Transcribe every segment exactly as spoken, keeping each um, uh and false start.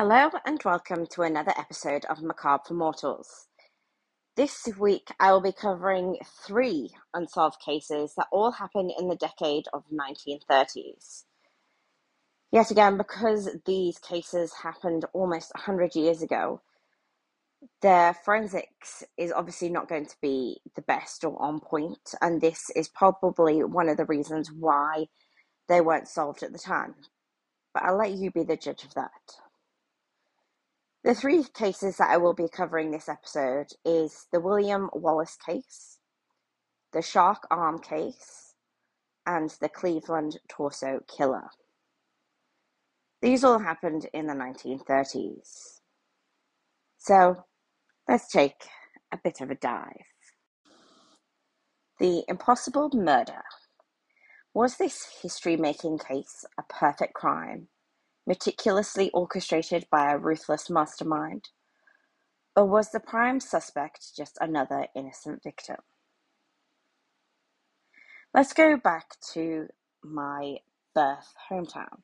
Hello and welcome to another episode of Macabre for Mortals. This week I will be covering three unsolved cases that all happened in the decade of nineteen thirties. Yet again, because these cases happened almost one hundred years ago, their forensics is obviously not going to be the best or on point, and this is probably one of the reasons why they weren't solved at the time. But I'll let you be the judge of that. The three cases that I will be covering this episode is the William Wallace case, the Shark Arm case, and the Cleveland Torso Killer. These all happened in the nineteen thirties. So let's take a bit of a dive. The Impossible Murder. Was this history-making case a perfect crime, meticulously orchestrated by a ruthless mastermind? Or was the prime suspect just another innocent victim? Let's go back to my birth hometown.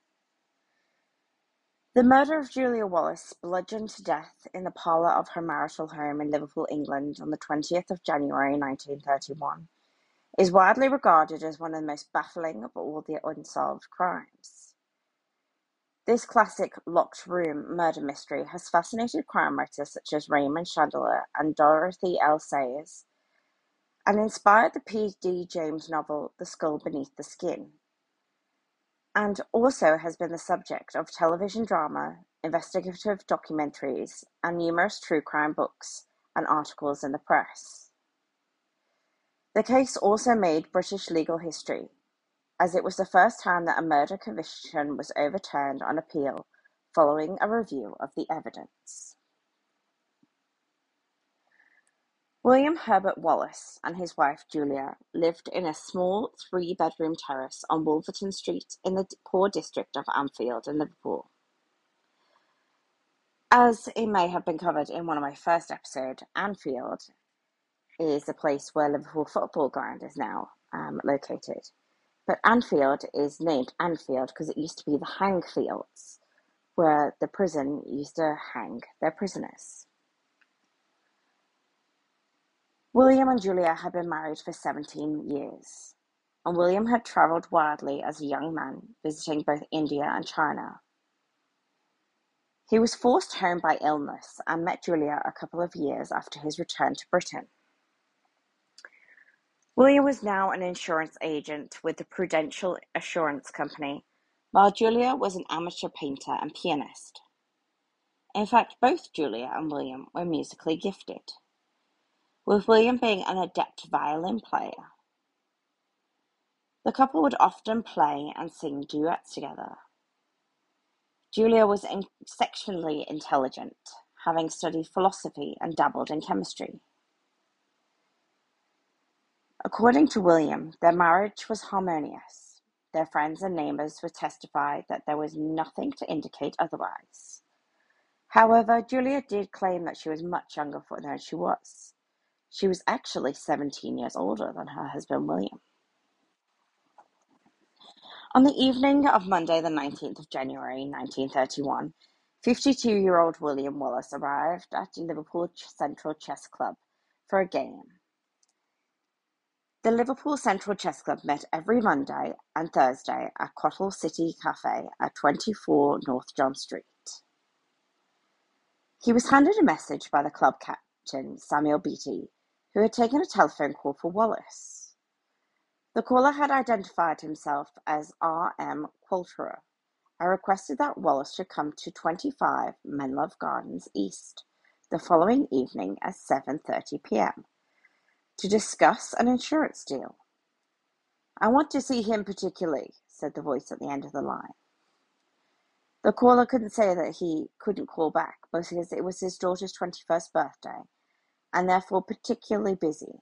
The murder of Julia Wallace, bludgeoned to death in the parlour of her marital home in Liverpool, England on the twentieth of January nineteen thirty-one, is widely regarded as one of the most baffling of all the unsolved crimes. This classic locked room murder mystery has fascinated crime writers such as Raymond Chandler and Dorothy L. Sayers, and inspired the P D James novel The Skull Beneath the Skin, and also has been the subject of television drama, investigative documentaries, and numerous true crime books and articles in the press. The case also made British legal history, as it was the first time that a murder conviction was overturned on appeal following a review of the evidence. William Herbert Wallace and his wife Julia lived in a small three-bedroom terrace on Wolverton Street in the poor district of Anfield in Liverpool. As it may have been covered in one of my first episodes, Anfield is the place where Liverpool Football Ground is now um, located. But Anfield is named Anfield because it used to be the hang fields, where the prison used to hang their prisoners. William and Julia had been married for seventeen years, and William had travelled widely as a young man, visiting both India and China. He was forced home by illness and met Julia a couple of years after his return to Britain. William was now an insurance agent with the Prudential Assurance Company, while Julia was an amateur painter and pianist. In fact, both Julia and William were musically gifted, with William being an adept violin player. The couple would often play and sing duets together. Julia was exceptionally intelligent, having studied philosophy and dabbled in chemistry. According to William, their marriage was harmonious. Their friends and neighbours would testify that there was nothing to indicate otherwise. However, Julia did claim that she was much younger than she was. She was actually seventeen years older than her husband William. On the evening of Monday the nineteenth of January nineteen thirty-one, fifty-two-year-old William Wallace arrived at Liverpool Central Chess Club for a game. The Liverpool Central Chess Club met every Monday and Thursday at Cottle City Cafe at twenty-four North John Street. He was handed a message by the club captain, Samuel Beattie, who had taken a telephone call for Wallace. The caller had identified himself as R M Qualterer and requested that Wallace should come to twenty-five Menlove Gardens East the following evening at seven thirty p.m. to discuss an insurance deal. "I want to see him particularly," said the voice at the end of the line. The caller couldn't say that he couldn't call back because it was his daughter's twenty-first birthday and therefore particularly busy.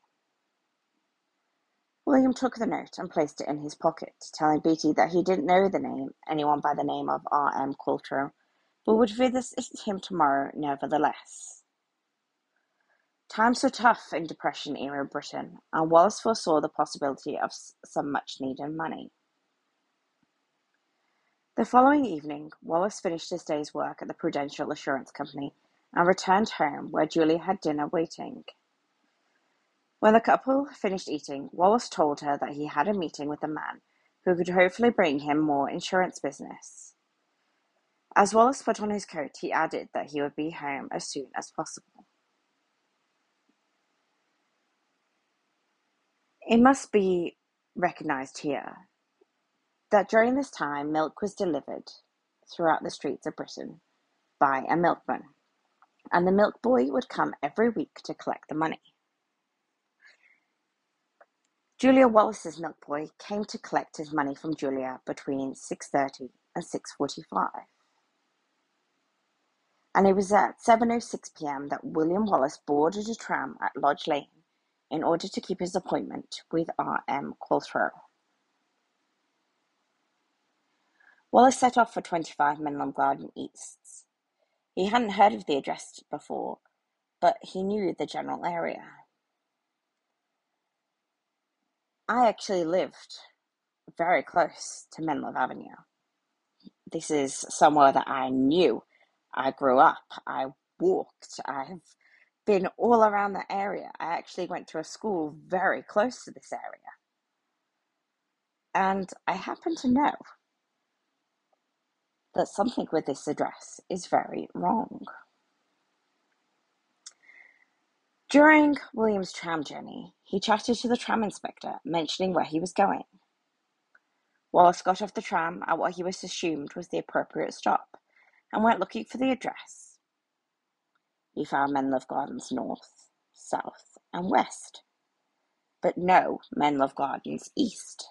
William took the note and placed it in his pocket, telling Beattie that he didn't know the name anyone by the name of R M Qualterer, but would visit him tomorrow nevertheless. Times were tough in Depression-era Britain, and Wallace foresaw the possibility of some much-needed money. The following evening, Wallace finished his day's work at the Prudential Assurance Company and returned home, where Julia had dinner waiting. When the couple finished eating, Wallace told her that he had a meeting with a man who could hopefully bring him more insurance business. As Wallace put on his coat, he added that he would be home as soon as possible. It must be recognized here that during this time milk was delivered throughout the streets of Britain by a milkman, and the milk boy would come every week to collect the money. Julia Wallace's milk boy came to collect his money from Julia between six thirty and six forty-five. And it was at seven oh six p.m. that William Wallace boarded a tram at Lodge Lane in order to keep his appointment with R M Quiltrough. Wallace set off for twenty-five Menlo Garden East. He hadn't heard of the address before, but he knew the general area. I actually lived very close to Menlo Avenue. This is somewhere that I knew. I grew up, I walked, I've been all around the area. I actually went to a school very close to this area. And I happen to know that something with this address is very wrong. During William's tram journey, he chatted to the tram inspector, mentioning where he was going. Wallace got off the tram at what he was assumed was the appropriate stop and went looking for the address. He found Menlo Gardens North, South, and West, but no Menlo Gardens East.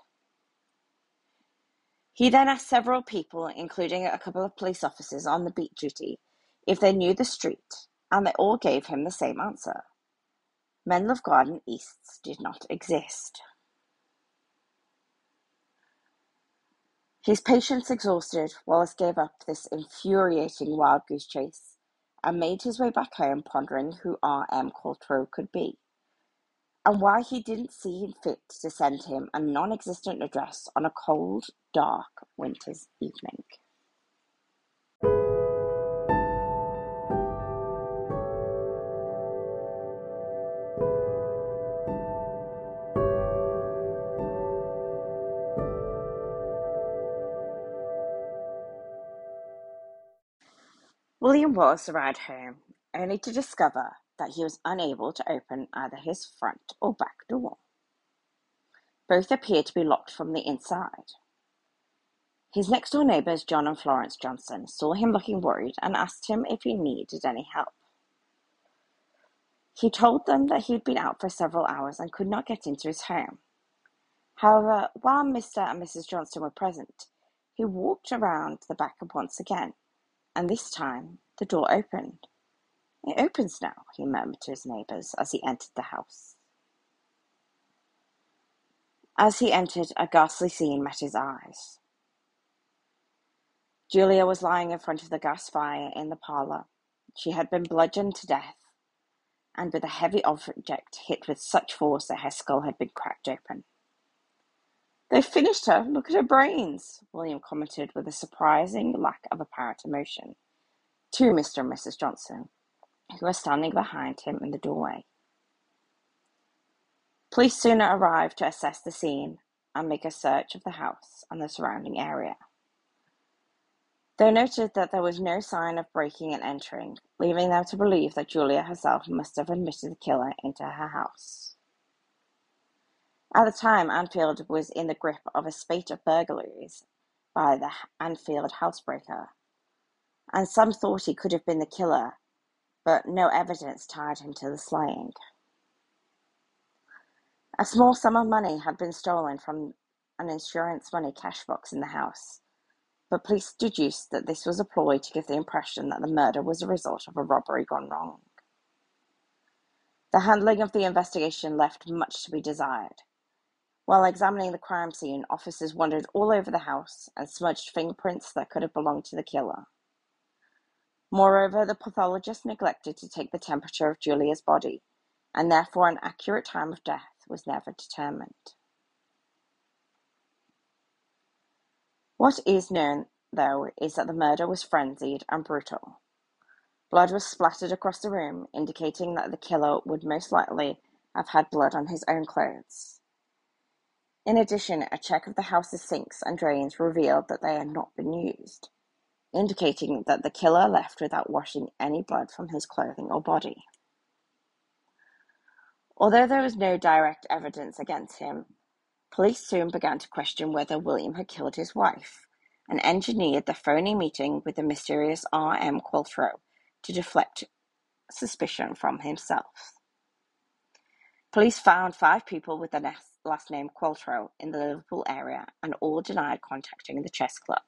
He then asked several people, including a couple of police officers on the beat duty, if they knew the street, and they all gave him the same answer. Menlo Garden Easts did not exist. His patience exhausted, Wallace gave up this infuriating wild goose chase and made his way back home, pondering who R M Quiltrough could be, and why he didn't see fit to send him a non-existent address on a cold, dark winter's evening. William Wallace arrived home only to discover that he was unable to open either his front or back door. Both appeared to be locked from the inside. His next-door neighbours, John and Florence Johnson, saw him looking worried and asked him if he needed any help. He told them that he had been out for several hours and could not get into his home. However, while Mister and Missus Johnson were present, he walked around the back once again, and this time the door opened. "It opens now," he murmured to his neighbours as he entered the house. As he entered, a ghastly scene met his eyes. Julia was lying in front of the gas fire in the parlour. She had been bludgeoned to death, and with a heavy object hit with such force that her skull had been cracked open. "They've finished her. Look at her brains," William commented with a surprising lack of apparent emotion to Mister and Missus Johnson, who were standing behind him in the doorway. Police soon arrived to assess the scene and make a search of the house and the surrounding area. They noted that there was no sign of breaking and entering, leaving them to believe that Julia herself must have admitted the killer into her house. At the time, Anfield was in the grip of a spate of burglaries by the Anfield housebreaker, and some thought he could have been the killer, but no evidence tied him to the slaying. A small sum of money had been stolen from an insurance money cash box in the house, but police deduced that this was a ploy to give the impression that the murder was a result of a robbery gone wrong. The handling of the investigation left much to be desired. While examining the crime scene, officers wandered all over the house and smudged fingerprints that could have belonged to the killer. Moreover, the pathologist neglected to take the temperature of Julia's body, and therefore an accurate time of death was never determined. What is known though, is that the murder was frenzied and brutal. Blood was splattered across the room, indicating that the killer would most likely have had blood on his own clothes. In addition, a check of the house's sinks and drains revealed that they had not been used, indicating that the killer left without washing any blood from his clothing or body. Although there was no direct evidence against him, police soon began to question whether William had killed his wife, and engineered the phony meeting with the mysterious R M Qualtrough to deflect suspicion from himself. Police found five people with the last name Qualtrough in the Liverpool area, and all denied contacting the chess club.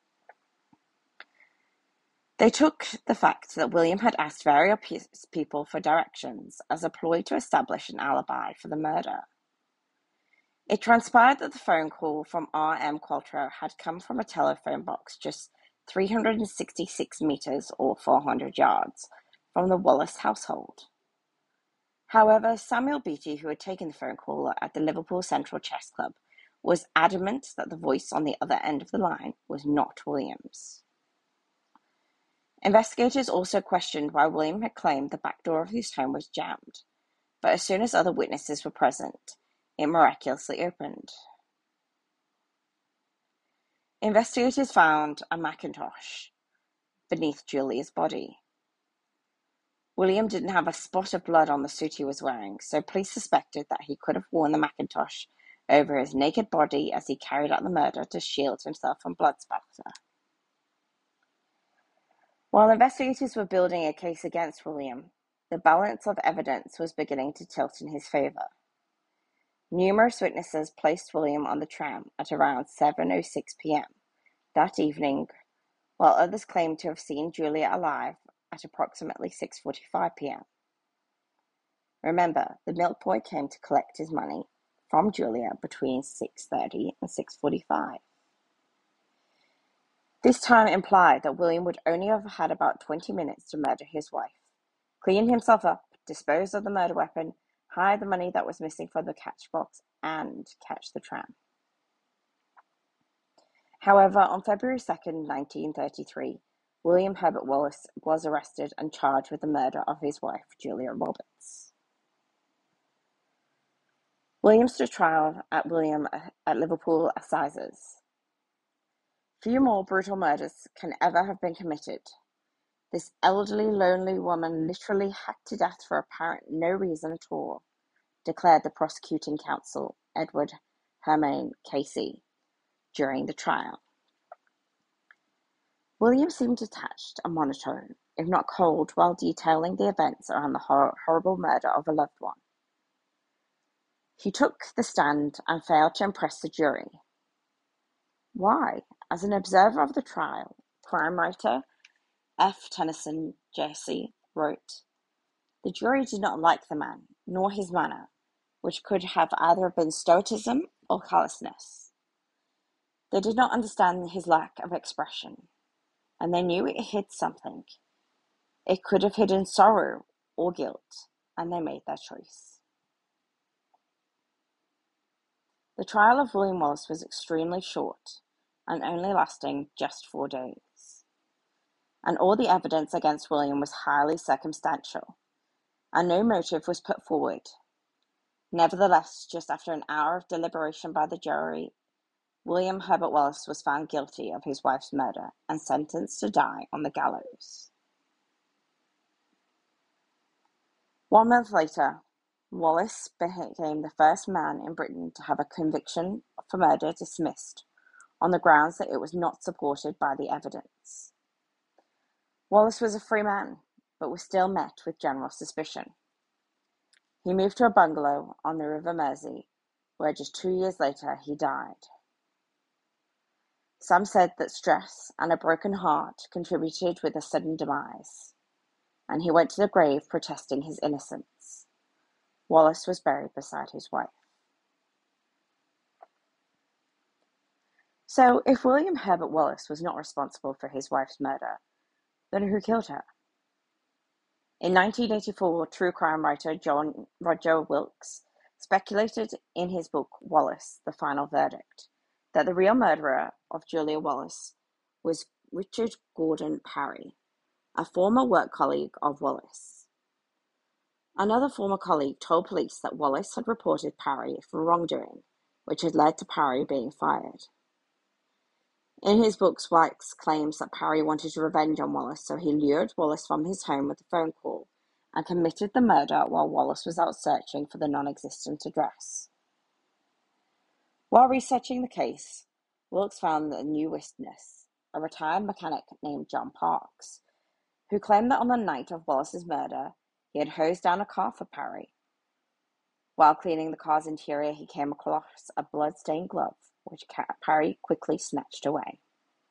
They took the fact that William had asked various people for directions as a ploy to establish an alibi for the murder. It transpired that the phone call from R M Qualtrough had come from a telephone box just three hundred sixty-six metres or four hundred yards from the Wallace household. However, Samuel Beattie, who had taken the phone call at the Liverpool Central Chess Club, was adamant that the voice on the other end of the line was not William's. Investigators also questioned why William had claimed the back door of his home was jammed, but as soon as other witnesses were present, it miraculously opened. Investigators found a Macintosh beneath Julia's body. William didn't have a spot of blood on the suit he was wearing, so police suspected that he could have worn the Macintosh over his naked body as he carried out the murder to shield himself from blood spatter. While investigators were building a case against William, the balance of evidence was beginning to tilt in his favour. Numerous witnesses placed William on the tram at around seven oh six p.m. that evening, while others claimed to have seen Julia alive at approximately six forty-five p.m. Remember, the milk boy came to collect his money from Julia between six thirty and six forty-five. This time implied that William would only have had about twenty minutes to murder his wife, clean himself up, dispose of the murder weapon, hide the money that was missing from the catch box, and catch the tram. However, on February second, nineteen thirty-three, William Herbert Wallace was arrested and charged with the murder of his wife, Julia Roberts. William stood trial at William at Liverpool Assizes. Few more brutal murders can ever have been committed. This elderly, lonely woman literally hacked to death for apparent no reason at all, declared the prosecuting counsel, Edward Hermain Casey, during the trial. William seemed detached and monotone, if not cold, while detailing the events around the hor- horrible murder of a loved one. He took the stand and failed to impress the jury. Why? As an observer of the trial, crime writer F. Tennyson Jesse wrote, "The jury did not like the man, nor his manner, which could have either been stoicism or callousness. They did not understand his lack of expression, and they knew it hid something. It could have hidden sorrow or guilt, and they made their choice." The trial of William Wallace was extremely short, and only lasting just four days. And all the evidence against William was highly circumstantial, and no motive was put forward. Nevertheless, just after an hour of deliberation by the jury, William Herbert Wallace was found guilty of his wife's murder and sentenced to die on the gallows. One month later, Wallace became the first man in Britain to have a conviction for murder dismissed on the grounds that it was not supported by the evidence. Wallace was a free man, but was still met with general suspicion. He moved to a bungalow on the River Mersey, where just two years later he died. Some said that stress and a broken heart contributed with a sudden demise, and he went to the grave protesting his innocence. Wallace was buried beside his wife. So, if William Herbert Wallace was not responsible for his wife's murder, then who killed her? In nineteen eighty-four, true crime writer John Roger Wilkes speculated in his book Wallace, The Final Verdict, that the real murderer of Julia Wallace was Richard Gordon Parry, a former work colleague of Wallace. Another former colleague told police that Wallace had reported Parry for wrongdoing, which had led to Parry being fired. In his books, Weitz claims that Parry wanted revenge on Wallace, so he lured Wallace from his home with a phone call and committed the murder while Wallace was out searching for the non-existent address. While researching the case, Wilkes found a new witness, a retired mechanic named John Parks, who claimed that on the night of Wallace's murder, he had hosed down a car for Parry. While cleaning the car's interior, he came across a blood-stained glove, which Parry quickly snatched away.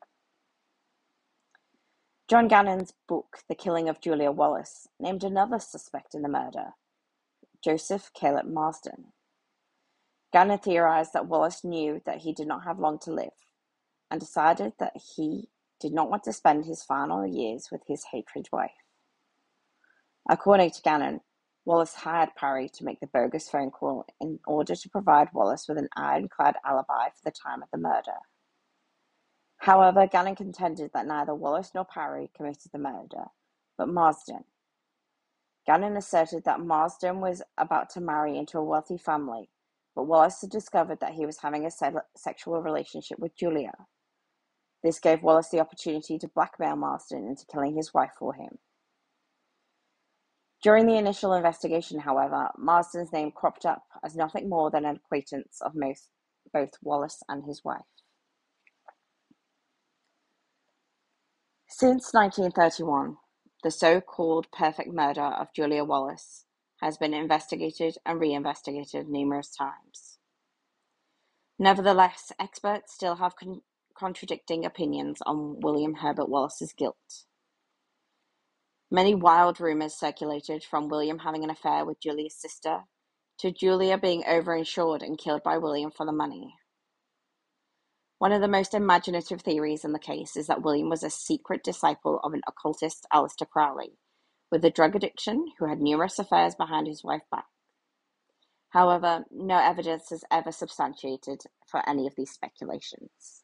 John Gannon's book, The Killing of Julia Wallace, named another suspect in the murder, Joseph Caleb Marsden. Gannon theorized that Wallace knew that he did not have long to live, and decided that he did not want to spend his final years with his hated wife. According to Gannon, Wallace hired Parry to make the bogus phone call in order to provide Wallace with an ironclad alibi for the time of the murder. However, Gannon contended that neither Wallace nor Parry committed the murder, but Marsden. Gannon asserted that Marsden was about to marry into a wealthy family, but Wallace had discovered that he was having a se- sexual relationship with Julia. This gave Wallace the opportunity to blackmail Marsden into killing his wife for him. During the initial investigation, however, Marsden's name cropped up as nothing more than an acquaintance of most, both Wallace and his wife. Since nineteen thirty-one, the so-called perfect murder of Julia Wallace has been investigated and re-investigated numerous times. Nevertheless, experts still have con- contradicting opinions on William Herbert Wallace's guilt. Many wild rumors circulated, from William having an affair with Julia's sister to Julia being overinsured and killed by William for the money. One of the most imaginative theories in the case is that William was a secret disciple of an occultist, Aleister Crowley, with a drug addiction who had numerous affairs behind his wife's back. However, no evidence is ever substantiated for any of these speculations.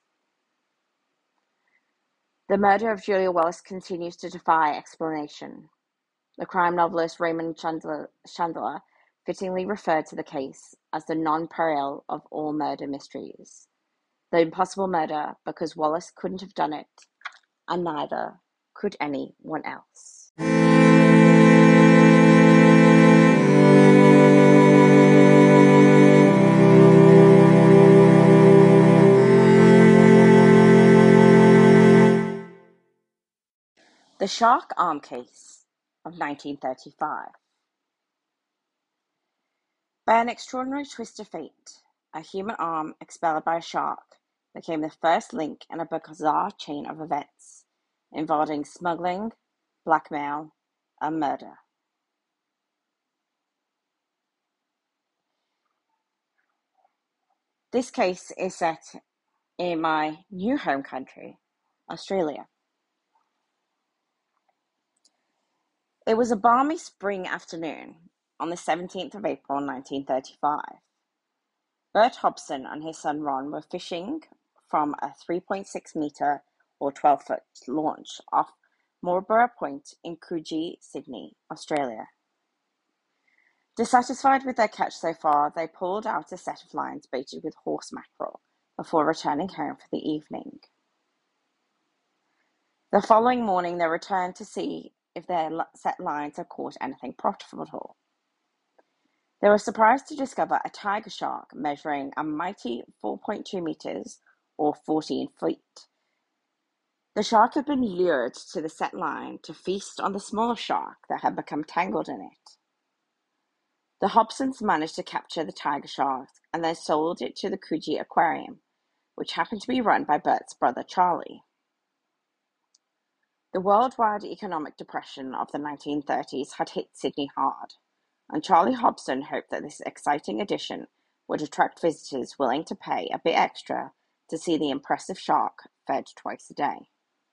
The murder of Julia Wallace continues to defy explanation. The crime novelist Raymond Chandler, Chandler fittingly referred to the case as the nonpareil of all murder mysteries. The impossible murder because Wallace couldn't have done it, and neither could anyone else. The Shark Arm Case of nineteen thirty-five. By an extraordinary twist of fate, a human arm expelled by a shark became the first link in a bizarre chain of events involving smuggling, blackmail, and murder. This case is set in my new home country, Australia. It was a balmy spring afternoon on the seventeenth of April nineteen thirty-five. Bert Hobson and his son Ron were fishing from a three point six metre or twelve foot launch off Marlborough Point in Coogee, Sydney, Australia. Dissatisfied with their catch so far, they pulled out a set of lines baited with horse mackerel before returning home for the evening. The following morning they returned to see if their set lines had caught anything profitable. They were surprised to discover a tiger shark measuring a mighty four point two metres or fourteen feet. The shark had been lured to the set line to feast on the smaller shark that had become tangled in it. The Hobsons managed to capture the tiger shark and then sold it to the Coogee Aquarium, which happened to be run by Bert's brother Charlie. The worldwide economic depression of the nineteen thirties had hit Sydney hard, and Charlie Hobson hoped that this exciting addition would attract visitors willing to pay a bit extra to see the impressive shark fed twice a day.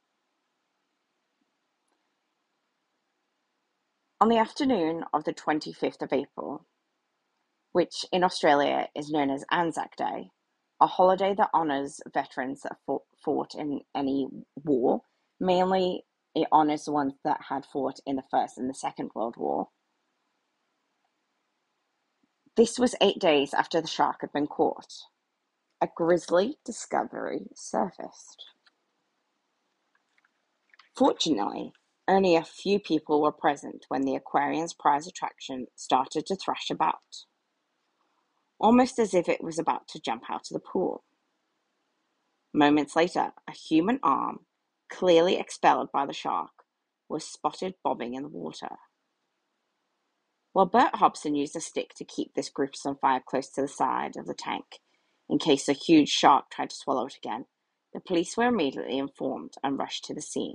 On the afternoon of the twenty-fifth of April, which in Australia is known as Anzac Day, a holiday that honors veterans that fought, fought in any war. Mainly, it honors the ones that had fought in the First and the Second World War. This was eight days after the shark had been caught. A grisly discovery surfaced. Fortunately, only a few people were present when the aquarium's prize attraction started to thrash about, almost as if it was about to jump out of the pool. Moments later, a human arm, clearly expelled by the shark, was spotted bobbing in the water. While Bert Hobson used a stick to keep this gruesome fire close to the side of the tank, in case a huge shark tried to swallow it again, the police were immediately informed and rushed to the scene.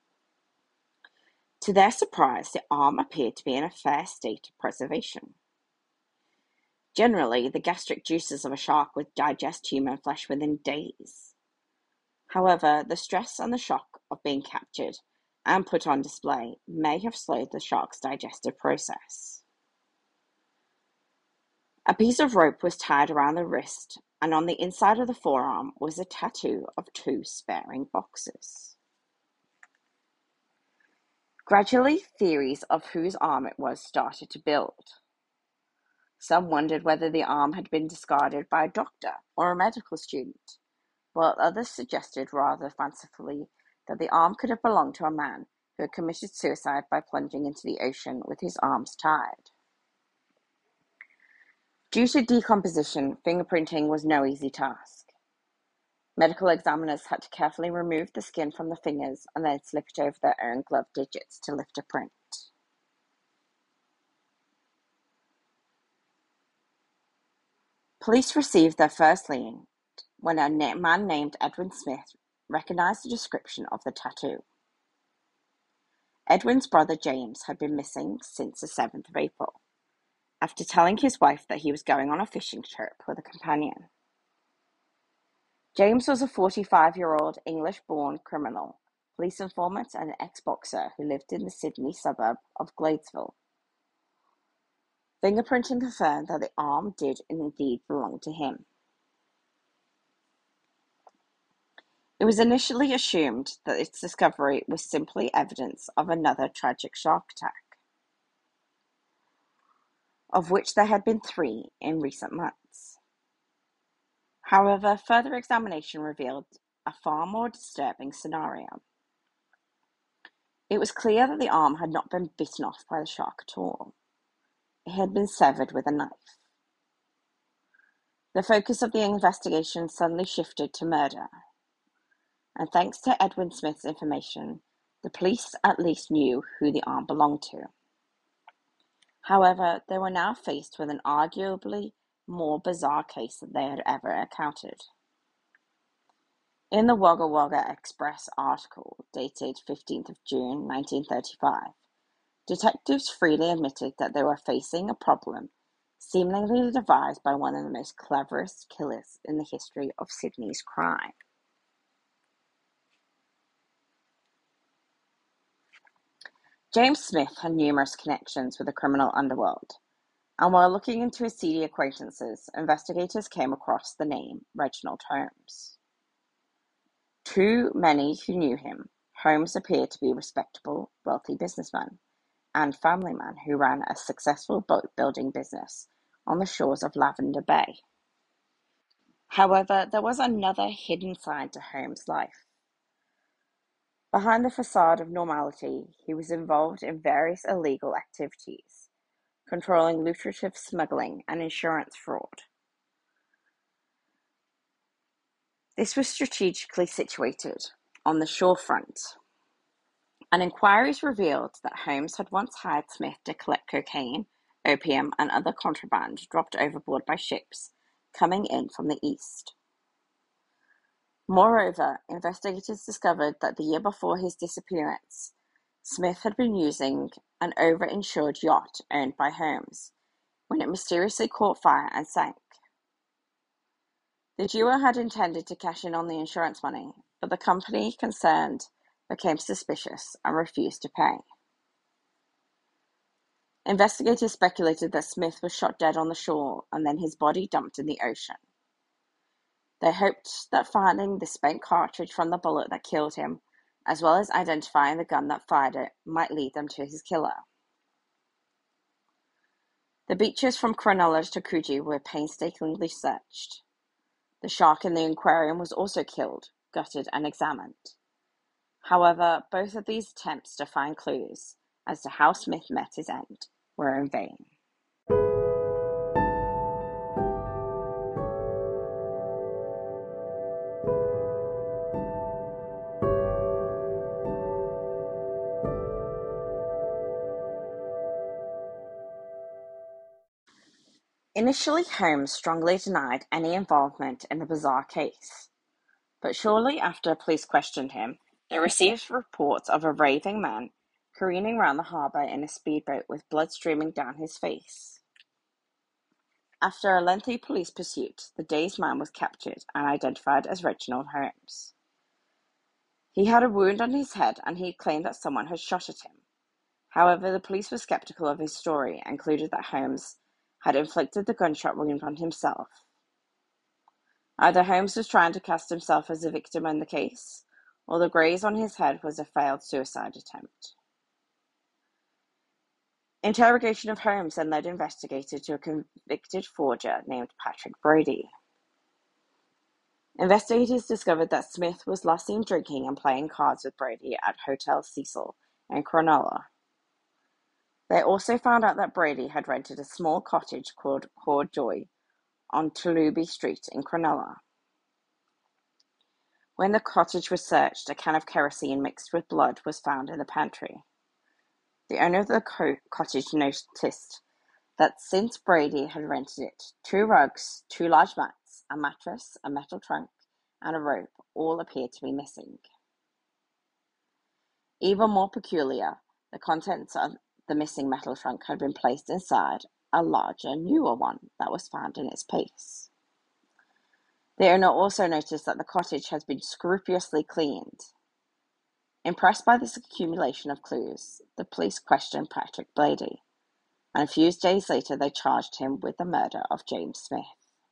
To their surprise, the arm appeared to be in a fair state of preservation. Generally, the gastric juices of a shark would digest human flesh within days. However, the stress and the shock of being captured and put on display may have slowed the shark's digestive process. A piece of rope was tied around the wrist, and on the inside of the forearm was a tattoo of two sparing boxes. Gradually, theories of whose arm it was started to build. Some wondered whether the arm had been discarded by a doctor or a medical student, while others suggested rather fancifully that the arm could have belonged to a man who had committed suicide by plunging into the ocean with his arms tied. Due to decomposition, fingerprinting was no easy task. Medical examiners had to carefully remove the skin from the fingers and then slip it over their own glove digits to lift a print. Police received their first lead when a man named Edwin Smith recognized the description of the tattoo. Edwin's brother James had been missing since the seventh of April, after telling his wife that he was going on a fishing trip with a companion. James was a forty-five-year-old English-born criminal, police informant and an ex-boxer who lived in the Sydney suburb of Gladesville. Fingerprinting confirmed that the arm did indeed belong to him. It was initially assumed that its discovery was simply evidence of another tragic shark attack, of which there had been three in recent months. However, further examination revealed a far more disturbing scenario. It was clear that the arm had not been bitten off by the shark at all. It had been severed with a knife. The focus of the investigation suddenly shifted to murder, and thanks to Edwin Smith's information, the police at least knew who the arm belonged to. However, they were now faced with an arguably more bizarre case than they had ever encountered. In the Wagga Wagga Express article, dated fifteenth of June nineteen thirty-five, detectives freely admitted that they were facing a problem seemingly devised by one of the most cleverest killers in the history of Sydney's crime. James Smith had numerous connections with the criminal underworld, and while looking into his seedy acquaintances, investigators came across the name Reginald Holmes. To many who knew him, Holmes appeared to be a respectable, wealthy businessman and family man who ran a successful boat-building business on the shores of Lavender Bay. However, there was another hidden side to Holmes' life. Behind the facade of normality, he was involved in various illegal activities, controlling lucrative smuggling and insurance fraud. This was strategically situated on the shorefront, and inquiries revealed that Holmes had once hired Smith to collect cocaine, opium, and other contraband dropped overboard by ships coming in from the east. Moreover, investigators discovered that the year before his disappearance, Smith had been using an over-insured yacht owned by Holmes when it mysteriously caught fire and sank. The duo had intended to cash in on the insurance money, but the company concerned became suspicious and refused to pay. Investigators speculated that Smith was shot dead on the shore and then his body dumped in the ocean. They hoped that finding the spent cartridge from the bullet that killed him, as well as identifying the gun that fired it, might lead them to his killer. The beaches from Cronulla to Coogee were painstakingly searched. The shark in the aquarium was also killed, gutted, and examined. However, both of these attempts to find clues as to how Smith met his end were in vain. Initially, Holmes strongly denied any involvement in the bizarre case, but shortly after police questioned him, they received reports of a raving man careening around the harbour in a speedboat with blood streaming down his face. After a lengthy police pursuit, the dazed man was captured and identified as Reginald Holmes. He had a wound on his head and he claimed that someone had shot at him. However, the police were skeptical of his story and concluded that Holmes had inflicted the gunshot wound on himself. Either Holmes was trying to cast himself as a victim in the case, or the graze on his head was a failed suicide attempt. Interrogation of Holmes then led investigators to a convicted forger named Patrick Brady. Investigators discovered that Smith was last seen drinking and playing cards with Brady at Hotel Cecil in Cronulla. They also found out that Brady had rented a small cottage called Port Joy on Tulubi Street in Cronulla. When the cottage was searched, a can of kerosene mixed with blood was found in the pantry. The owner of the co- cottage noticed that since Brady had rented it, two rugs, two large mats, a mattress, a metal trunk, and a rope all appeared to be missing. Even more peculiar, the contents of the missing metal trunk had been placed inside a larger, newer one that was found in its place. The owner also noticed that the cottage had been scrupulously cleaned. Impressed by this accumulation of clues, the police questioned Patrick Brady, and a few days later they charged him with the murder of James Smith.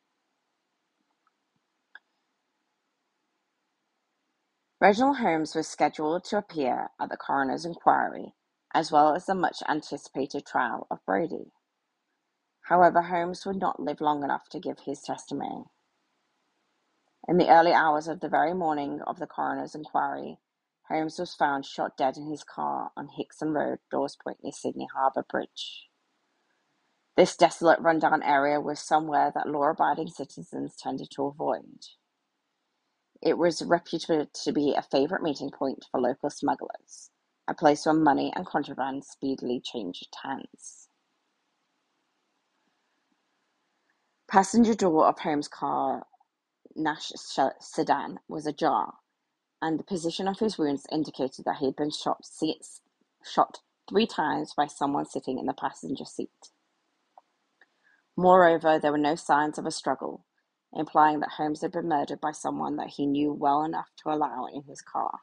Reginald Holmes was scheduled to appear at the coroner's inquiry, as well as the much-anticipated trial of Brady. However, Holmes would not live long enough to give his testimony. In the early hours of the very morning of the coroner's inquiry, Holmes was found shot dead in his car on Hickson Road, Dawes Point, near Sydney Harbour Bridge. This desolate, run-down area was somewhere that law-abiding citizens tended to avoid. It was reputed to be a favourite meeting point for local smugglers, a place where money and contraband speedily changed hands. Passenger door of Holmes' car Nash sedan was ajar, and the position of his wounds indicated that he had been shot, shot three times by someone sitting in the passenger seat. Moreover, there were no signs of a struggle, implying that Holmes had been murdered by someone that he knew well enough to allow in his car.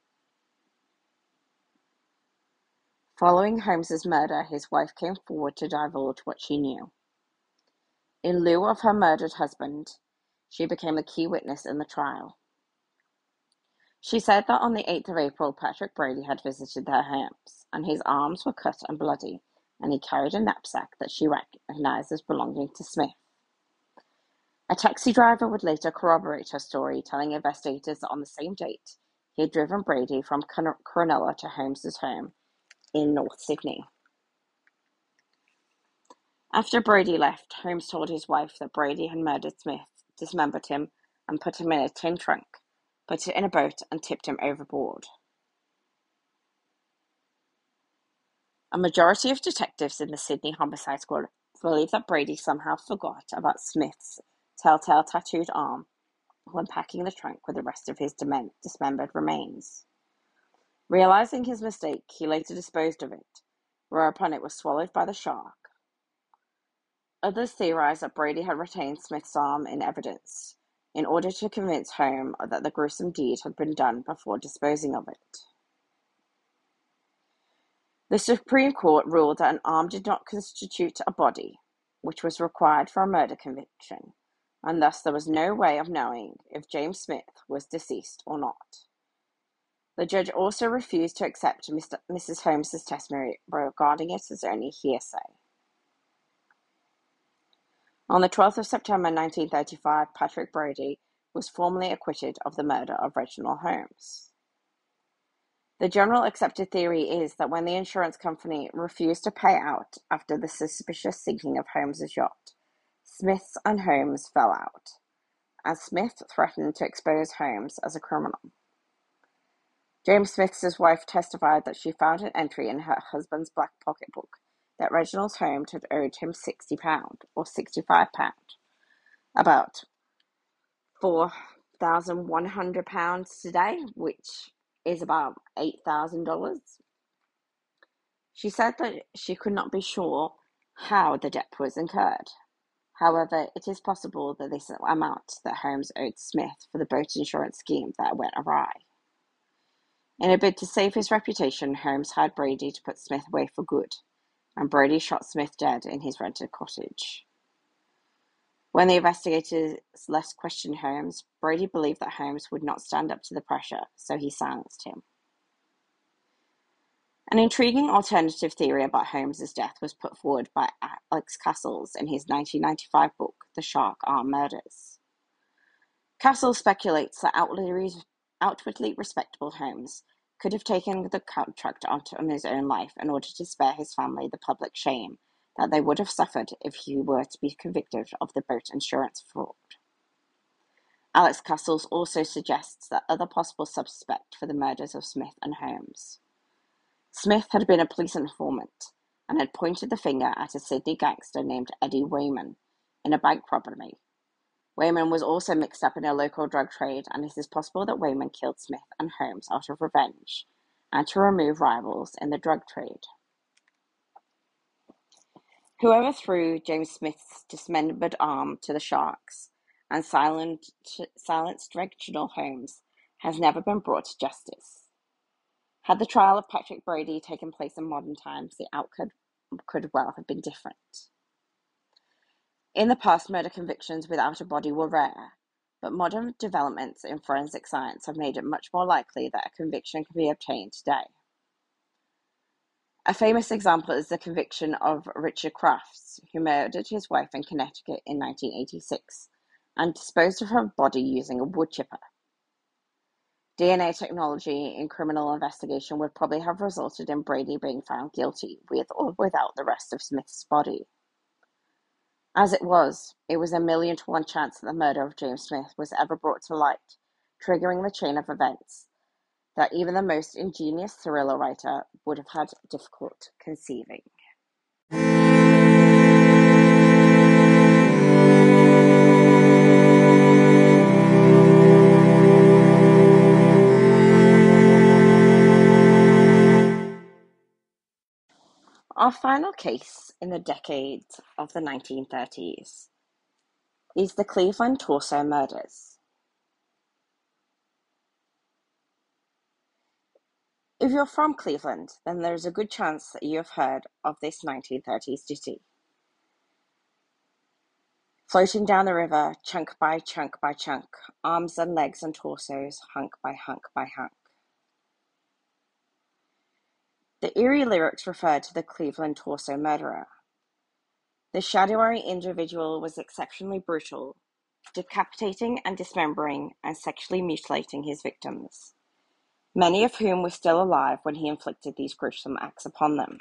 Following Holmes's murder, his wife came forward to divulge what she knew. In lieu of her murdered husband, she became a key witness in the trial. She said that on the eighth of April, Patrick Brady had visited their homes, and his arms were cut and bloody, and he carried a knapsack that she recognized as belonging to Smith. A taxi driver would later corroborate her story, telling investigators that on the same date, he had driven Brady from Cronulla to Holmes's home in North Sydney. After Brady left, Holmes told his wife that Brady had murdered Smith, dismembered him, and put him in a tin trunk, put it in a boat, and tipped him overboard. A majority of detectives in the Sydney Homicide Squad believe that Brady somehow forgot about Smith's telltale tattooed arm when packing the trunk with the rest of his dismembered remains. Realizing his mistake, he later disposed of it, whereupon it was swallowed by the shark. Others theorize that Brady had retained Smith's arm in evidence in order to convince Holmes that the gruesome deed had been done before disposing of it. The Supreme Court ruled that an arm did not constitute a body, which was required for a murder conviction, and thus there was no way of knowing if James Smith was deceased or not. The judge also refused to accept Mister Missus Holmes's testimony, regarding it as only hearsay. On the twelfth of September nineteen thirty-five, Patrick Brady was formally acquitted of the murder of Reginald Holmes. The general accepted theory is that when the insurance company refused to pay out after the suspicious sinking of Holmes's yacht, Smith and Holmes fell out, as Smith threatened to expose Holmes as a criminal. James Smith's wife testified that she found an entry in her husband's black pocketbook that Reginald Holmes had owed him sixty pounds, or sixty-five pounds, about four thousand one hundred pounds today, which is about eight thousand dollars. She said that she could not be sure how the debt was incurred. However, it is possible that this amount that Holmes owed Smith for the boat insurance scheme that went awry. In a bid to save his reputation, Holmes hired Brady to put Smith away for good, and Brady shot Smith dead in his rented cottage. When the investigators less questioned Holmes, Brady believed that Holmes would not stand up to the pressure, so he silenced him. An intriguing alternative theory about Holmes's death was put forward by Alex Castles in his nineteen ninety-five book, The Shark Arm Murders. Castles speculates that outwardly, outwardly respectable Holmes could have taken the contract on his own life in order to spare his family the public shame that they would have suffered if he were to be convicted of the boat insurance fraud. Alex Castles also suggests that other possible suspects for the murders of Smith and Holmes. Smith had been a police informant and had pointed the finger at a Sydney gangster named Eddie Wayman in a bank robbery. Wayman was also mixed up in a local drug trade, and it is possible that Wayman killed Smith and Holmes out of revenge and to remove rivals in the drug trade. Whoever threw James Smith's dismembered arm to the sharks and silenced, silenced Reginald Holmes has never been brought to justice. Had the trial of Patrick Brady taken place in modern times, the outcome could well have been different. In the past, murder convictions without a body were rare, but modern developments in forensic science have made it much more likely that a conviction can be obtained today. A famous example is the conviction of Richard Crafts, who murdered his wife in Connecticut in nineteen eighty-six and disposed of her body using a wood chipper. D N A technology in criminal investigation would probably have resulted in Brady being found guilty, with or without the rest of Smith's body. As it was, it was a million to one chance that the murder of James Smith was ever brought to light, triggering the chain of events that even the most ingenious thriller writer would have had difficult conceiving. Our final case in the decade of the nineteen thirties is the Cleveland Torso Murders. If you're from Cleveland, then there is a good chance that you have heard of this nineteen thirties ditty. Floating down the river, chunk by chunk by chunk, arms and legs and torsos, hunk by hunk by hunk. The eerie lyrics refer to the Cleveland Torso Murderer. The shadowy individual was exceptionally brutal, decapitating and dismembering and sexually mutilating his victims, many of whom were still alive when he inflicted these gruesome acts upon them.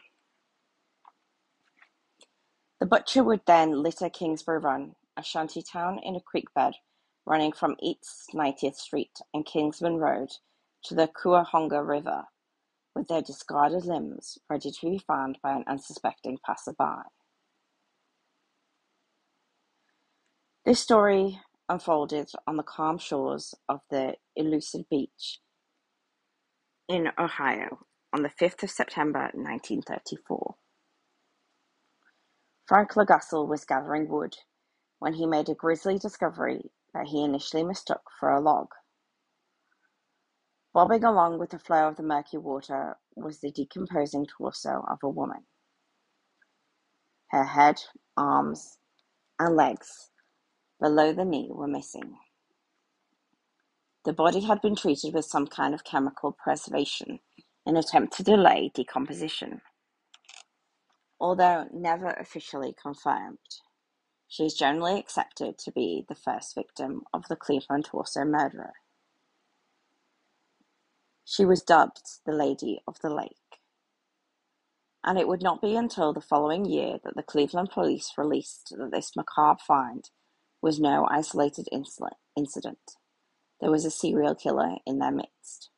The butcher would then litter Kingsbury Run, a shanty town in a creek bed running from East ninetieth Street and Kingsman Road to the Cuyahoga River, with their discarded limbs ready to be found by an unsuspecting passerby. This story unfolded on the calm shores of the Elucid Beach in Ohio on the fifth of September nineteen thirty-four. Frank LaGussel was gathering wood when he made a grisly discovery that he initially mistook for a log. Bobbing along with the flow of the murky water was the decomposing torso of a woman. Her head, arms, and legs below the knee were missing. The body had been treated with some kind of chemical preservation in an attempt to delay decomposition. Although never officially confirmed, she is generally accepted to be the first victim of the Cleveland torso murderer. She was dubbed the Lady of the Lake, and it would not be until the following year that the Cleveland police released that this macabre find was no isolated incident. There was a serial killer in their midst.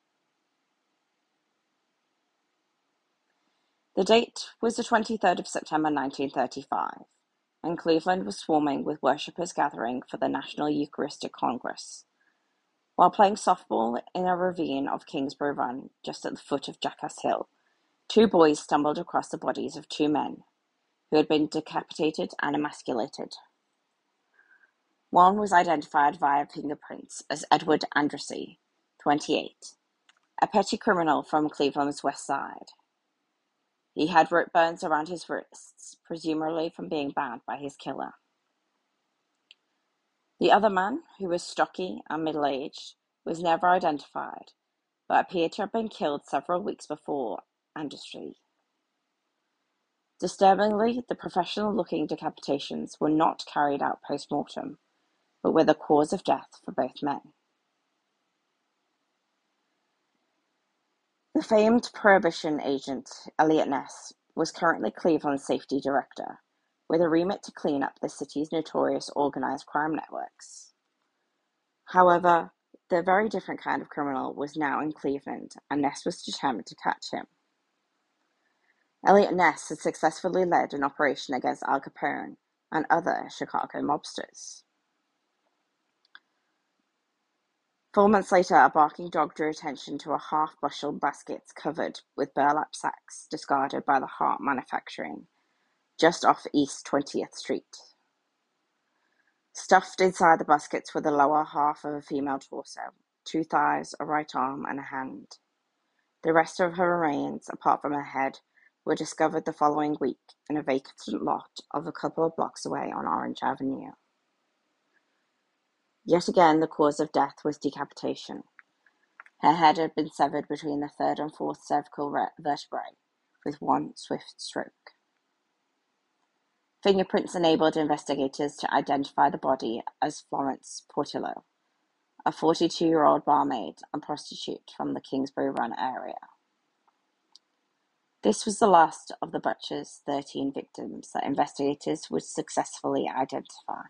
The date was the twenty-third of September nineteen thirty-five, and Cleveland was swarming with worshippers gathering for the National Eucharistic Congress. While playing softball in a ravine of Kingsbury Run, just at the foot of Jackass Hill, two boys stumbled across the bodies of two men who had been decapitated and emasculated. One was identified via fingerprints as Edward Andrassy, twenty-eight, a petty criminal from Cleveland's West Side. He had rope burns around his wrists, presumably from being bound by his killer. The other man, who was stocky and middle-aged, was never identified, but appeared to have been killed several weeks before Andrassy. Disturbingly, the professional-looking decapitations were not carried out post-mortem, but were the cause of death for both men. The famed Prohibition agent, Eliot Ness, was currently Cleveland's safety director, with a remit to clean up the city's notorious organized crime networks. However, the very different kind of criminal was now in Cleveland, and Ness was determined to catch him. Eliot Ness had successfully led an operation against Al Capone and other Chicago mobsters. Four months later, a barking dog drew attention to a half-bushel basket covered with burlap sacks discarded by the Hart Manufacturing, just off East twentieth Street. Stuffed inside the baskets were the lower half of a female torso, two thighs, a right arm, and a hand. The rest of her remains, apart from her head, were discovered the following week in a vacant lot of a couple of blocks away on Orange Avenue. Yet again, the cause of death was decapitation. Her head had been severed between the third and fourth cervical vertebrae, with one swift stroke. Fingerprints enabled investigators to identify the body as Florence Portillo, a forty-two-year-old barmaid and prostitute from the Kingsbury Run area. This was the last of the butcher's thirteen victims that investigators would successfully identify.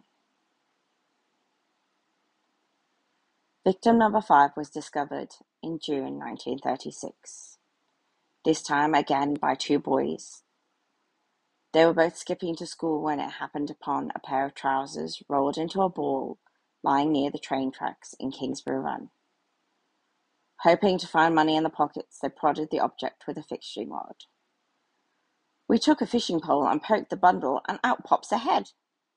Victim number five was discovered in June nineteen thirty-six, this time again by two boys. They were both skipping to school when it happened upon a pair of trousers rolled into a ball lying near the train tracks in Kingsbury Run. Hoping to find money in the pockets, they prodded the object with a fishing rod. "We took a fishing pole and poked the bundle, and out pops a head."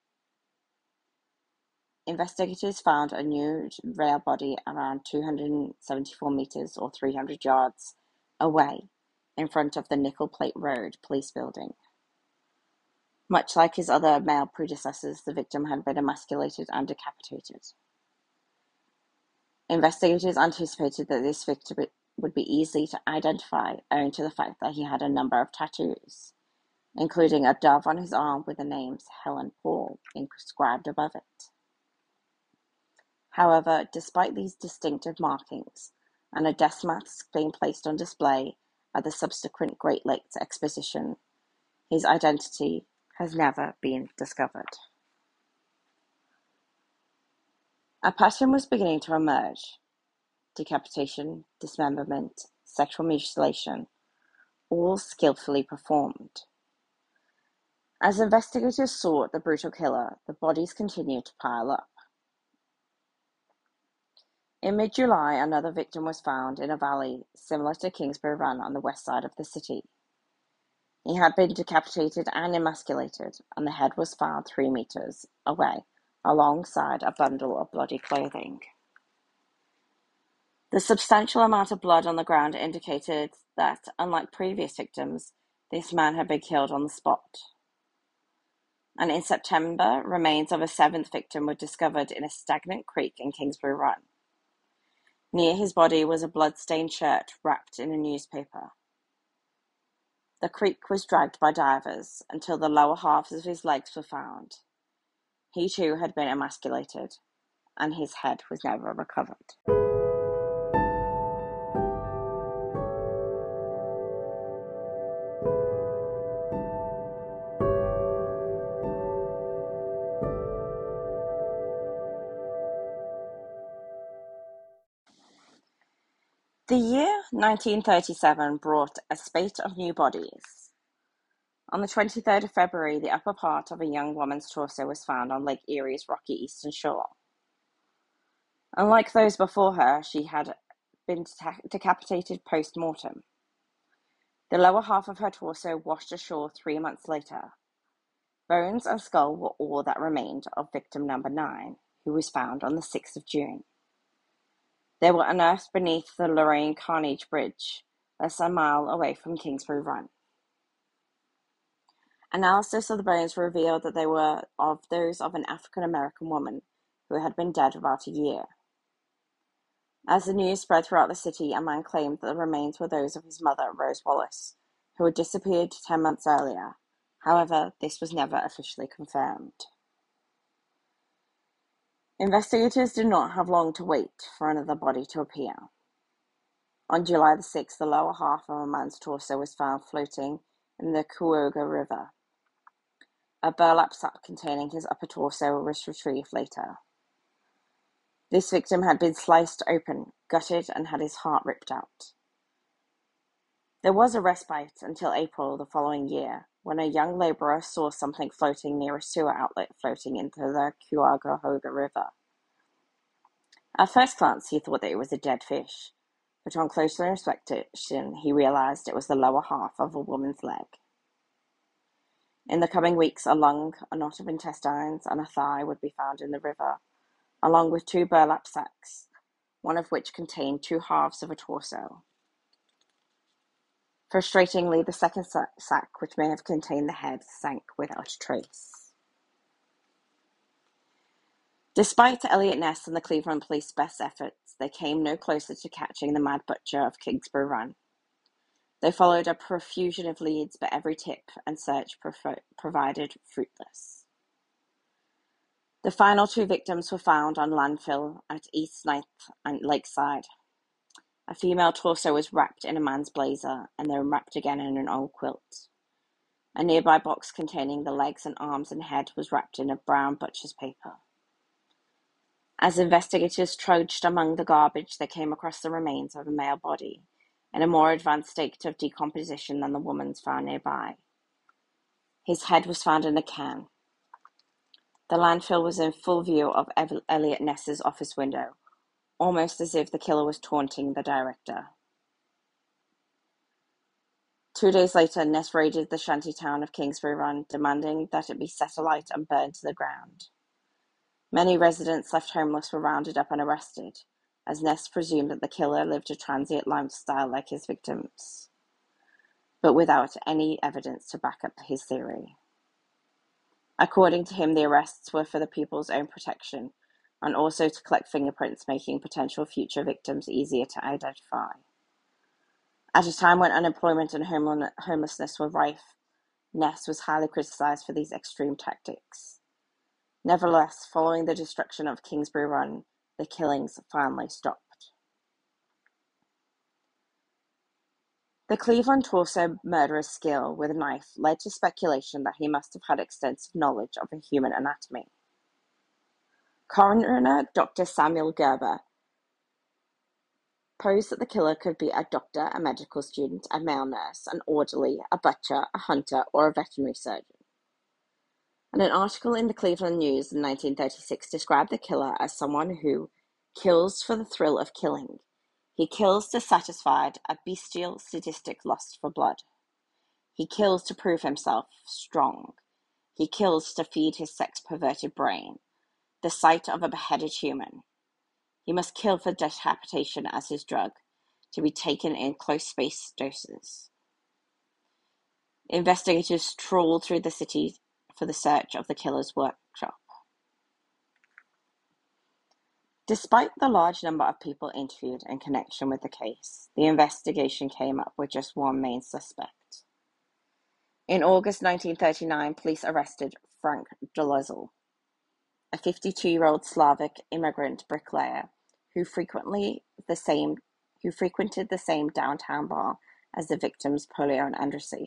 Investigators found a nude rail body around two hundred seventy-four meters or three hundred yards away in front of the Nickel Plate Road police building. Much like his other male predecessors, the victim had been emasculated and decapitated. Investigators anticipated that this victim would be easy to identify owing to the fact that he had a number of tattoos, including a dove on his arm with the names Helen Paul inscribed above it. However, despite these distinctive markings and a death mask being placed on display at the subsequent Great Lakes Exposition, his identity has never been discovered. A pattern was beginning to emerge: decapitation, dismemberment, sexual mutilation, all skillfully performed. As investigators sought the brutal killer, the bodies continued to pile up. In mid-July, another victim was found in a valley similar to Kingsbury Run on the west side of the city. He had been decapitated and emasculated, and the head was found three meters away, alongside a bundle of bloody clothing. The substantial amount of blood on the ground indicated that, unlike previous victims, this man had been killed on the spot. And in September, remains of a seventh victim were discovered in a stagnant creek in Kingsbury Run. Near his body was a blood-stained shirt wrapped in a newspaper. The creek was dragged by divers until the lower halves of his legs were found. He too had been emasculated, and his head was never recovered. The year nineteen thirty-seven brought a spate of new bodies. On the twenty-third of February, the upper part of a young woman's torso was found on Lake Erie's rocky eastern shore. Unlike those before her, she had been decapitated post-mortem. The lower half of her torso washed ashore three months later. Bones and skull were all that remained of victim number nine, who was found on the sixth of June. They were unearthed beneath the Lorraine Carnegie Bridge, less than a mile away from Kingsbury Run. Analysis of the bones revealed that they were of those of an African-American woman who had been dead about a year. As the news spread throughout the city, a man claimed that the remains were those of his mother, Rose Wallace, who had disappeared ten months earlier. However, this was never officially confirmed. Investigators did not have long to wait for another body to appear. On July the sixth, the lower half of a man's torso was found floating in the Cuyahoga River. A burlap sack containing his upper torso was retrieved later. This victim had been sliced open, gutted, and had his heart ripped out. There was a respite until April the following year, when a young laborer saw something floating near a sewer outlet floating into the Cuyahoga River. At first glance, he thought that it was a dead fish, but on closer inspection, he realized it was the lower half of a woman's leg. In the coming weeks, a lung, a knot of intestines, and a thigh would be found in the river, along with two burlap sacks, one of which contained two halves of a torso. Frustratingly, the second sack, which may have contained the head, sank without a trace. Despite Eliot Ness and the Cleveland Police's best efforts, they came no closer to catching the Mad Butcher of Kingsbury Run. They followed a profusion of leads, but every tip and search pro- provided fruitless. The final two victims were found on landfill at East Ninth and Lakeside. A female torso was wrapped in a man's blazer, and then wrapped again in an old quilt. A nearby box containing the legs and arms and head was wrapped in a brown butcher's paper. As investigators trudged among the garbage, they came across the remains of a male body, in a more advanced state of decomposition than the woman's found nearby. His head was found in a can. The landfill was in full view of Eliot Ness's office window, almost as if the killer was taunting the director. Two days later, Ness raided the shanty town of Kingsbury Run, demanding that it be set alight and burned to the ground. Many residents left homeless were rounded up and arrested, as Ness presumed that the killer lived a transient lifestyle like his victims, but without any evidence to back up his theory. According to him, the arrests were for the people's own protection, and also to collect fingerprints, making potential future victims easier to identify. At a time when unemployment and homelessness were rife, Ness was highly criticized for these extreme tactics. Nevertheless, following the destruction of Kingsbury Run, the killings finally stopped. The Cleveland torso murderer's skill with a knife led to speculation that he must have had extensive knowledge of human anatomy. Coroner Doctor Samuel Gerber posed that the killer could be a doctor, a medical student, a male nurse, an orderly, a butcher, a hunter, or a veterinary surgeon. And an article in the Cleveland News in nineteen thirty-six described the killer as someone who kills for the thrill of killing. He kills to satisfy a bestial, sadistic lust for blood. He kills to prove himself strong. He kills to feed his sex-perverted brain. The sight of a beheaded human. He must kill for decapitation as his drug, to be taken in close-spaced doses. Investigators trawled through the city for the search of the killer's workshop. Despite the large number of people interviewed in connection with the case, the investigation came up with just one main suspect. In August nineteen thirty-nine, police arrested Frank Dolezal, a fifty-two-year-old Slavic immigrant bricklayer who frequently the same who frequented the same downtown bar as the victims Polio and Andresi.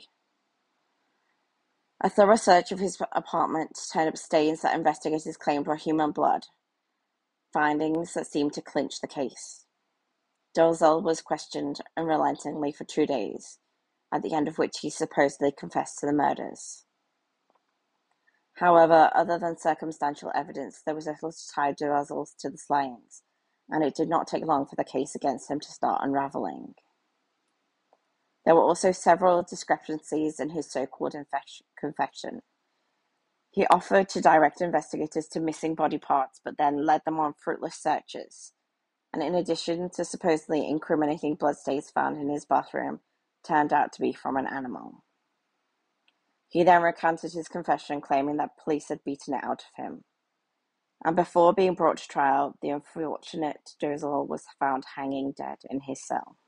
A thorough search of his apartment turned up stains that investigators claimed were human blood, findings that seemed to clinch the case. Dolezal was questioned unrelentingly for two days, at the end of which he supposedly confessed to the murders. However, other than circumstantial evidence, there was little to tie Dolezal to the slayings, and it did not take long for the case against him to start unraveling. There were also several discrepancies in his so-called confession. He offered to direct investigators to missing body parts, but then led them on fruitless searches. And in addition to supposedly incriminating bloodstains found in his bathroom, turned out to be from an animal. He then recanted his confession, claiming that police had beaten it out of him. And before being brought to trial, the unfortunate Dolezal was found hanging dead in his cell.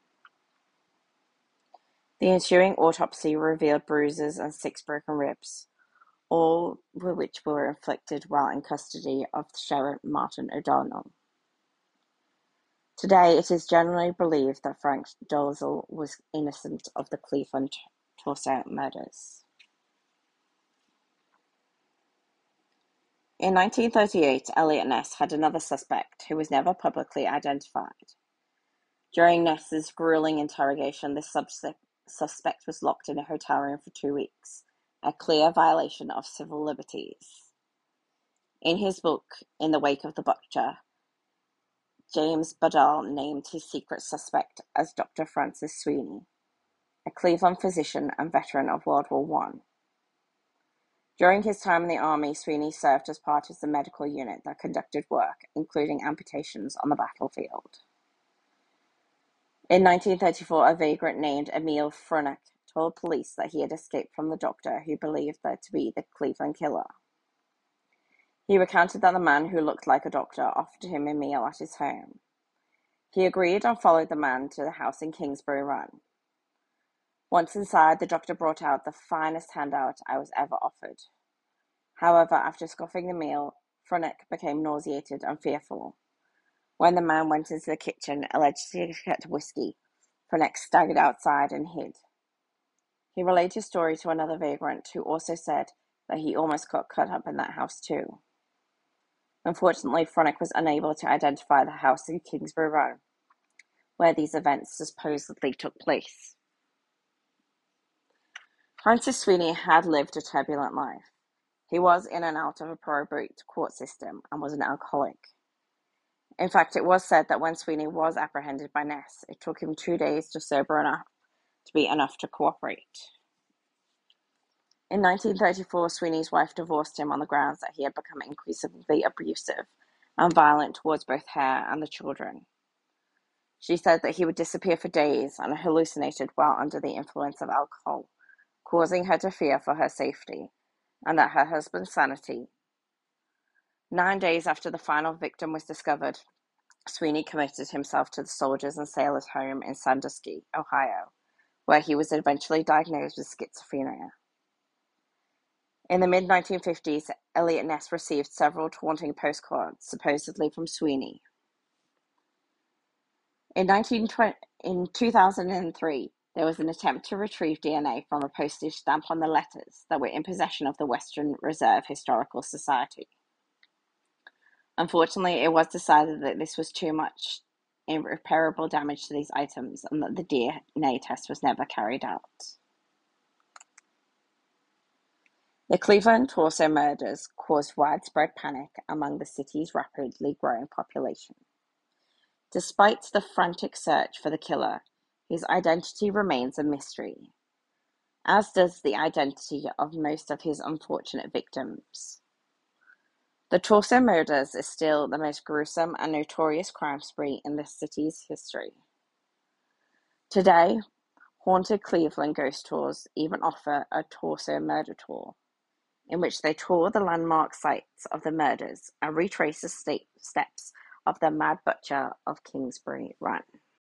The ensuing autopsy revealed bruises and six broken ribs, all of which were inflicted while in custody of Sheriff Martin O'Donnell. Today, it is generally believed that Frank Dolezal was innocent of the Cleveland Torso murders. In nineteen thirty-eight, Eliot Ness had another suspect who was never publicly identified. During Ness's grueling interrogation, this suspect was locked in a hotel room for two weeks, a clear violation of civil liberties. In his book, In the Wake of the Butcher, James Badal named his secret suspect as Doctor Francis Sweeney, a Cleveland physician and veteran of World War One. During his time in the Army, Sweeney served as part of the medical unit that conducted work, including amputations on the battlefield. In nineteen thirty-four, a vagrant named Emil Frunick told police that he had escaped from the doctor who believed that to be the Cleveland killer. He recounted that the man who looked like a doctor offered him a meal at his home. He agreed and followed the man to the house in Kingsbury Run. Once inside, the doctor brought out the finest handout I was ever offered. However, after scoffing the meal, Frunick became nauseated and fearful. When the man went into the kitchen, allegedly to get whiskey, Frunick staggered outside and hid. He relayed his story to another vagrant who also said that he almost got cut up in that house too. Unfortunately, Frunick was unable to identify the house in Kingsbury Run, where these events supposedly took place. Francis Sweeney had lived a turbulent life. He was in and out of a probate court system and was an alcoholic. In fact, it was said that when Sweeney was apprehended by Ness, it took him two days to sober enough to be enough to cooperate. In nineteen thirty-four, Sweeney's wife divorced him on the grounds that he had become increasingly abusive and violent towards both her and the children. She said that he would disappear for days and hallucinated while under the influence of alcohol, causing her to fear for her safety, and that her husband's sanity. Nine days after the final victim was discovered, Sweeney committed himself to the Soldiers and Sailors Home in Sandusky, Ohio, where he was eventually diagnosed with schizophrenia. In the mid nineteen fifties, Eliot Ness received several taunting postcards, supposedly from Sweeney. In, in two thousand three, there was an attempt to retrieve D N A from a postage stamp on the letters that were in possession of the Western Reserve Historical Society. Unfortunately, it was decided that this was too much irreparable damage to these items and that the D N A test was never carried out. The Cleveland Torso murders caused widespread panic among the city's rapidly growing population. Despite the frantic search for the killer, his identity remains a mystery, as does the identity of most of his unfortunate victims. The Torso murders is still the most gruesome and notorious crime spree in the city's history. Today, haunted Cleveland ghost tours even offer a Torso murder tour. in which they tour the landmark sites of the murders and retrace the steps of the Mad Butcher of Kingsbury Run.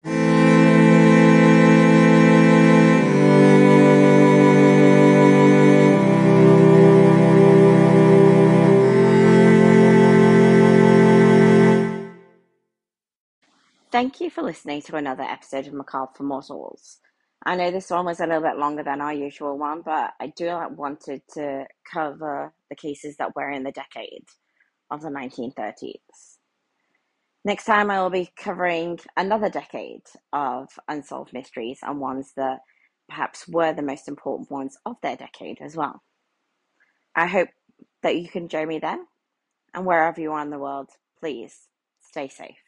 Thank you for listening to another episode of Macabre for Mortals. I know this one was a little bit longer than our usual one, but I do wanted to cover the cases that were in the decade of the nineteen thirties. Next time I will be covering another decade of unsolved mysteries and ones that perhaps were the most important ones of their decade as well. I hope that you can join me then, and wherever you are in the world, please stay safe.